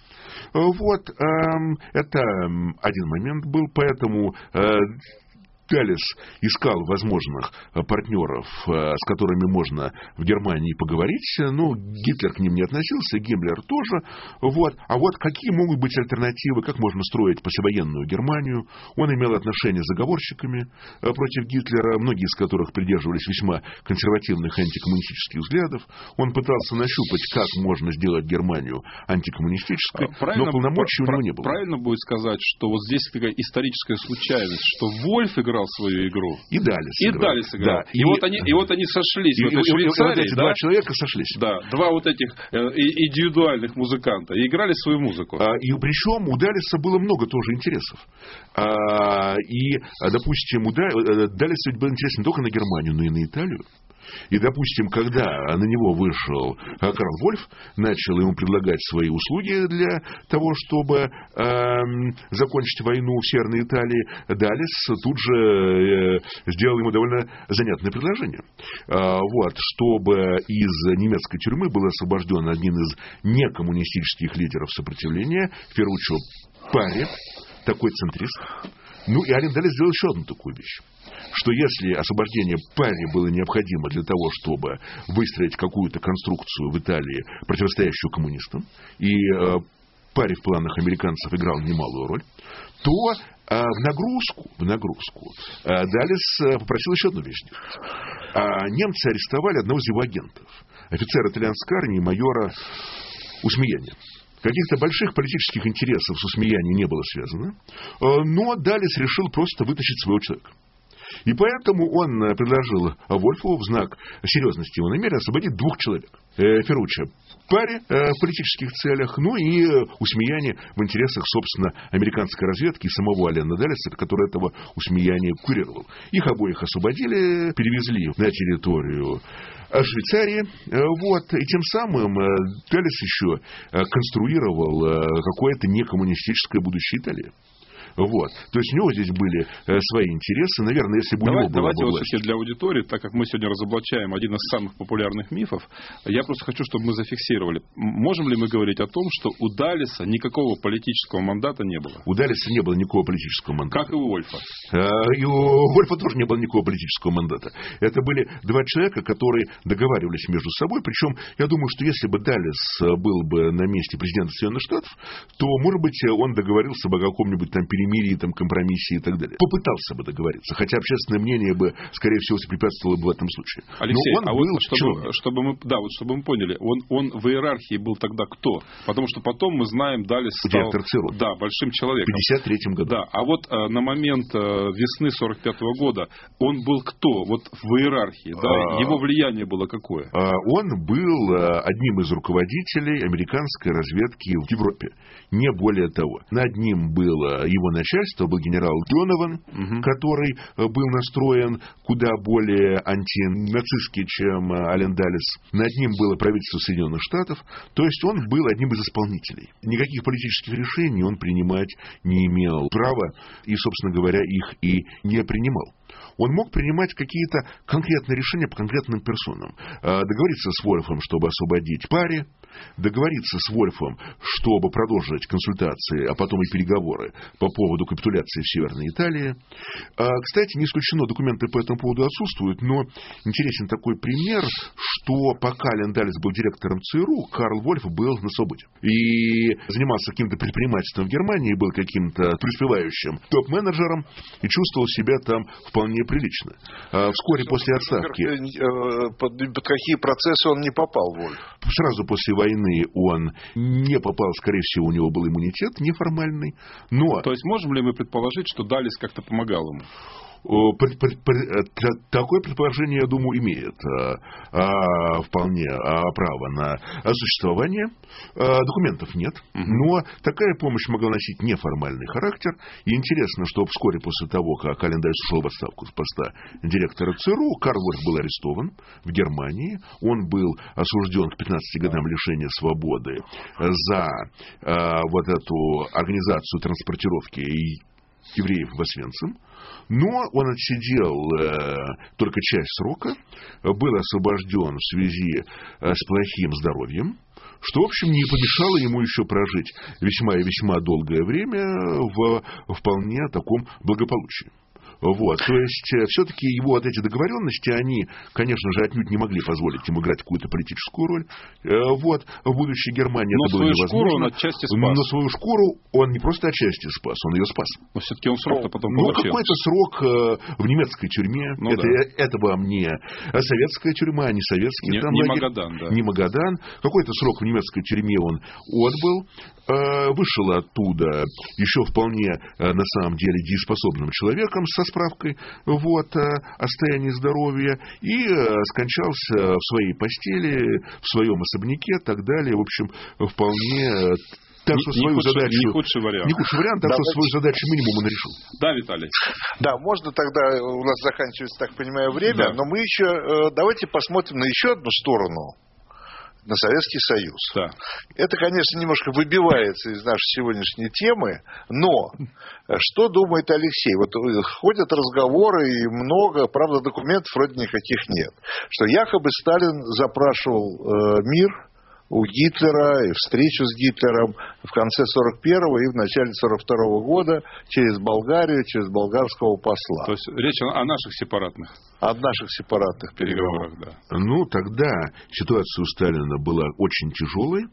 Вот, а, это один момент был, поэтому... А, Даллес искал возможных партнеров, с которыми можно в Германии поговорить. Ну, Гитлер к ним не относился, Гиммлер тоже. Вот. А вот какие могут быть альтернативы, как можно строить послевоенную Германию? Он имел отношения с заговорщиками против Гитлера, многие из которых придерживались весьма консервативных антикоммунистических взглядов. Он пытался нащупать, как можно сделать Германию антикоммунистической, правильно, но полномочий у него не было. Правильно будет сказать, что вот здесь такая историческая случайность, что Вольф играл свою игру. И Даллес И играл. Даллес играл. Да. И, И, вот они, и вот они сошлись и, в этой и, Швейцарии. И вот эти да? два человека сошлись. Да, два вот этих э, индивидуальных музыканта. И играли свою музыку. А, и причем у Даллеса было много тоже интересов. А, и, допустим, у Даллеса ведь был интерес не только на Германию, но и на Италию. И, допустим, когда на него вышел Карл Вольф, начал ему предлагать свои услуги для того, чтобы э, закончить войну в Северной Италии, Даллес тут же э, сделал ему довольно занятное предложение. Э, вот, чтобы из немецкой тюрьмы был освобожден один из некоммунистических лидеров сопротивления, Ферруччо Парри, такой центрист. Ну и Аллен Даллес сделал еще одну такую вещь, что если освобождение Парри было необходимо для того, чтобы выстроить какую-то конструкцию в Италии, противостоящую коммунистам, и э, Парри в планах американцев играл немалую роль, то э, в нагрузку, в нагрузку э, Даллес попросил еще одну вещь делать. А немцы арестовали одного из его агентов, офицера итальянской армии, майора Усмияни. Каких-то больших политических интересов с Усмияни не было связано, но Даллес решил просто вытащить своего человека. И поэтому он предложил Вольфу в знак серьезности его намерения освободить двух человек. Ферруччо Парри в политических целях, ну и Усмияни в интересах, собственно, американской разведки и самого Аллена Даллеса, который этого Усмияни курировал. Их обоих освободили, перевезли на территорию Швейцарии. Вот. И тем самым Даллес еще конструировал какое-то некоммунистическое будущее Италии. Вот. То есть у него здесь были э, свои интересы. Наверное, если бы Давай, у него была Давайте бы вот власть... все-таки для аудитории, так как мы сегодня разоблачаем один из самых популярных мифов, я просто хочу, чтобы мы зафиксировали. Можем ли мы говорить о том, что у Даллеса никакого политического мандата не было? У Даллеса не было никакого политического мандата. Как и у Вольфа. Э, и у Вольфа тоже не было никакого политического мандата. Это были два человека, которые договаривались между собой. Причем, я думаю, что если бы Даллес был бы на месте президента Соединенных Штатов, то, может быть, он договорился бы о каком-нибудь там перемирии, там, компромиссе и так далее. Попытался бы договориться, хотя общественное мнение бы, скорее всего, препятствовало бы в этом случае. Алексей, Но он а был вот чтобы, чтобы мы, да, вот чтобы мы поняли, он, он в иерархии был тогда кто? Потому что потом мы знаем, Даллес стал да, большим человеком. В пятьдесят третьем году. Да, а вот а, на момент а, весны сорок пятого года он был кто? Вот в иерархии, да? А, его влияние было какое? А, он был а, одним из руководителей американской разведки в Европе. Не более того. Над ним было его начальства был генерал Донован, угу. который был настроен куда более антинацистски, чем Аллен Даллес. Над ним было правительство Соединенных Штатов. То есть он был одним из исполнителей. Никаких политических решений он принимать не имел права и, собственно говоря, их и не принимал. Он мог принимать какие-то конкретные решения по конкретным персонам. Договориться с Вольфом, чтобы освободить Пари, договориться с Вольфом, чтобы продолжить консультации, а потом и переговоры по поводу капитуляции в Северной Италии. Кстати, не исключено, документы по этому поводу отсутствуют, но интересен такой пример, что пока Аллен Даллес был директором ЦРУ, Карл Вольф был на свободе. И занимался каким-то предпринимательством в Германии, был каким-то преуспевающим топ-менеджером и чувствовал себя там вполне прилично. Вскоре после отставки... Под, под какие процессы он не попал, Вольф? Сразу после войны он не попал, скорее всего, у него был иммунитет неформальный. Но... То есть можем ли мы предположить, что Даллес как-то помогал ему? Такое предположение, я думаю, имеет а, вполне а, право на существование. А, документов нет, но такая помощь могла носить неформальный характер. И интересно, что вскоре после того, как Аллен Даллес ушел в отставку с поста директора ЦРУ, Карл Вольф был арестован в Германии. Он был осужден к пятнадцати годам лишения свободы за а, вот эту организацию транспортировки евреев в Освенцим. Но он отсидел э, только часть срока, был освобожден в связи э, с плохим здоровьем, что, в общем, не помешало ему еще прожить весьма и весьма долгое время в вполне таком благополучии. Вот, то есть, все-таки его вот эти договоренности, они, конечно же, отнюдь не могли позволить ему играть какую-то политическую роль. Вот, в будущей Германии но это было невозможно. Шкуру он отчасти спас. Но свою шкуру он не просто отчасти спас, он ее спас. Но все-таки он срок-то потом ну, получил. Ну, какой-то срок в немецкой тюрьме. Ну, это, да. это вам не советская тюрьма, не советский не, там не лагерь. Магадан, да. Не Магадан. Какой-то срок в немецкой тюрьме он отбыл. Вышел оттуда еще вполне, на самом деле, дееспособным человеком со справкой вот, о состоянии здоровья и скончался в своей постели, в своем особняке и так далее. В общем, вполне... Так что не, свою не худший, задачу... Не худший вариант. Не худший вариант, так Давайте... что свою задачу минимум он решил. Да, Виталий? Да, можно тогда, у нас заканчивается, так понимаю, время, да. но мы еще, давайте посмотрим на еще одну сторону, на Советский Союз. Да. Это, конечно, немножко выбивается из нашей сегодняшней темы, но что думает Алексей? Вот ходят разговоры и много, правда, документов вроде никаких нет, что якобы Сталин запрашивал э, мир у Гитлера и встречу с Гитлером в конце сорок первого и в начале сорок второго года через Болгарию, через болгарского посла. То есть речь о наших сепаратных. О наших сепаратных переговорах, переговорах, да. Ну, тогда ситуация у Сталина была очень тяжелой.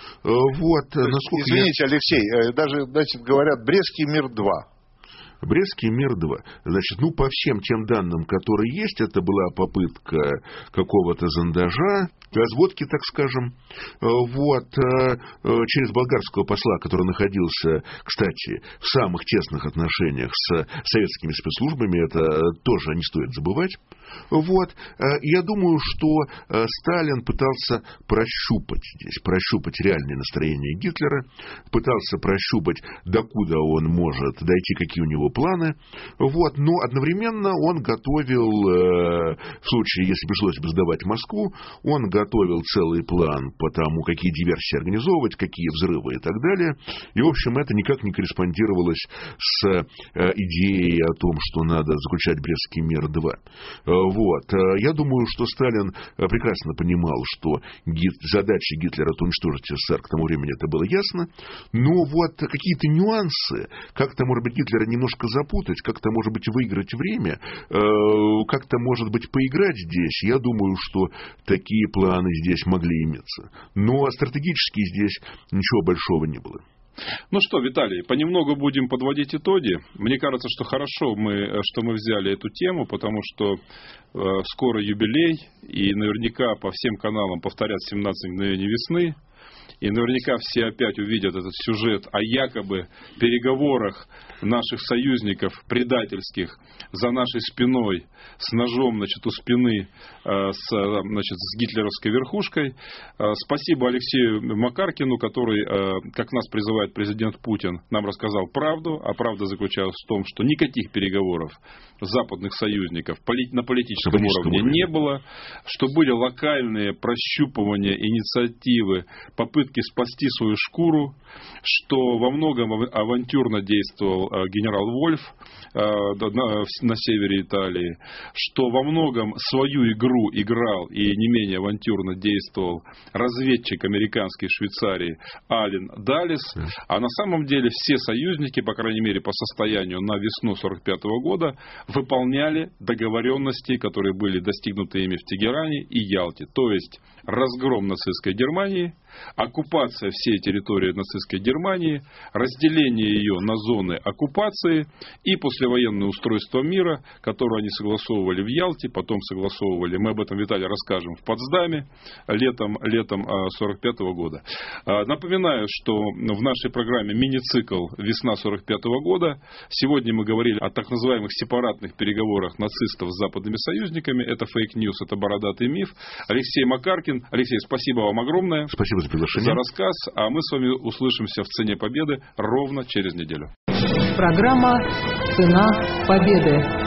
Вот, насколько извините, я... Алексей, даже, значит, говорят, Брестский мир-два. Брестский мир-два. Значит, ну, по всем тем данным, которые есть, это была попытка какого-то зондажа, разводки, так скажем, вот, через болгарского посла, который находился, кстати, в самых тесных отношениях с советскими спецслужбами, это тоже не стоит забывать. Вот, я думаю, что Сталин пытался прощупать здесь, прощупать реальное настроение Гитлера, пытался прощупать, докуда он может дойти, какие у него планы, вот, но одновременно он готовил, в случае, если пришлось бы сдавать Москву, он готовил целый план по тому, какие диверсии организовывать, какие взрывы и так далее, и, в общем, это никак не корреспондировалось с идеей о том, что надо заключать Брестский мир-два. Вот. Я думаю, что Сталин прекрасно понимал, что Гит... задача Гитлера — это уничтожить СССР, к тому времени это было ясно, но вот какие-то нюансы, как-то, может быть, Гитлера немножко запутать, как-то, может быть, выиграть время, как-то, может быть, поиграть здесь, я думаю, что такие планы здесь могли иметься. Но стратегически здесь ничего большого не было. Ну что, Виталий, понемногу будем подводить итоги. Мне кажется, что хорошо, мы, что мы взяли эту тему, потому что э, скоро юбилей, и наверняка по всем каналам повторят семнадцать мгновений весны. И наверняка все опять увидят этот сюжет о якобы переговорах наших союзников предательских за нашей спиной, с ножом, значит, у спины, с, значит, с гитлеровской верхушкой. Спасибо Алексею Макаркину, который, как нас призывает президент Путин, нам рассказал правду, а правда заключалась в том, что никаких переговоров западных союзников на политическом уровне не было, что были локальные прощупывания, инициативы, попытки спасти свою шкуру, что во многом авантюрно действовал генерал Вольф на севере Италии, что во многом свою игру играл и не менее авантюрно действовал разведчик американской Швейцарии Ален Даллес, а на самом деле все союзники, по крайней мере по состоянию на весну сорок пятого года, выполняли договоренности, которые были достигнуты ими в Тегеране и Ялте, то есть разгром нацистской Германии, оккупация всей территории нацистской Германии, разделение ее на зоны оккупации и послевоенное устройство мира, которое они согласовывали в Ялте, потом согласовывали, мы об этом, Виталий, расскажем, в Потсдаме летом, летом сорок пятого года. Напоминаю, что в нашей программе мини-цикл «Весна сорок пятого года». Сегодня мы говорили о так называемых сепаратных переговорах нацистов с западными союзниками. Это фейк-ньюс, это бородатый миф. Алексей Макаркин. Алексей, спасибо вам огромное. Спасибо за приглашение. За рассказ. А мы с вами услышимся в «Цене победы» ровно через неделю. Программа «Цена победы».